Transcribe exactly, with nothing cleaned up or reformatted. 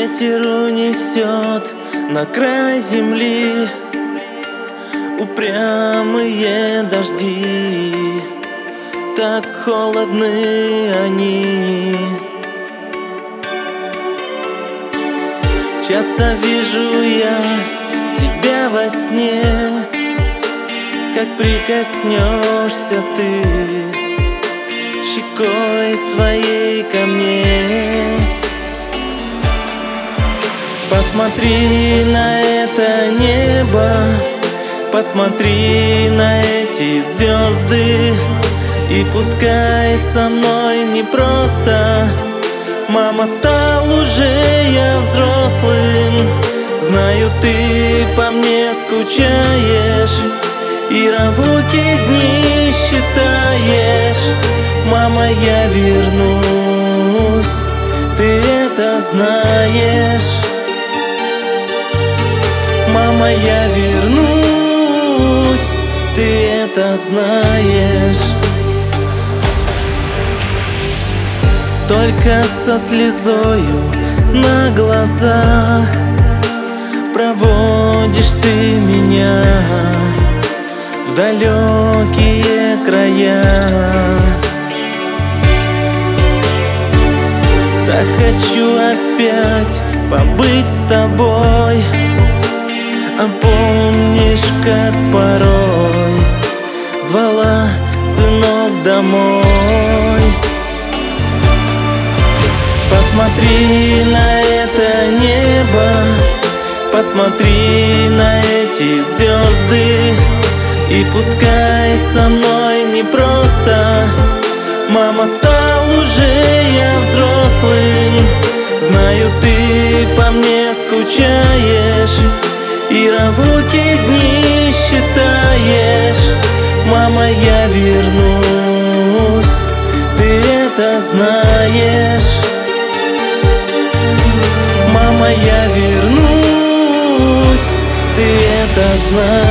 Ветер унесет на край земли упрямые дожди, так холодны они. Часто вижу я тебя во сне, как прикоснешься ты щекой своей ко мне. Посмотри на это небо, посмотри на эти звезды, и пускай со мной непросто. Мама, стал уже я взрослым, знаю, ты по мне скучаешь и разлуки дни считаешь. Мама, я вернусь, ты это знаешь. Мама, я вернусь, ты это знаешь. Только со слезою на глазах проводишь ты меня в далекие края. Так хочу опять побыть с тобой. А помнишь, как порой звала, сынок, домой? Посмотри на это небо, посмотри на эти звезды, и пускай со мной непросто. Мама, стал уже я взрослым, знаю, ты по мне скучаешь и разлуки дни считаешь. Мама, я вернусь, ты это знаешь. Мама, я вернусь, ты это знаешь.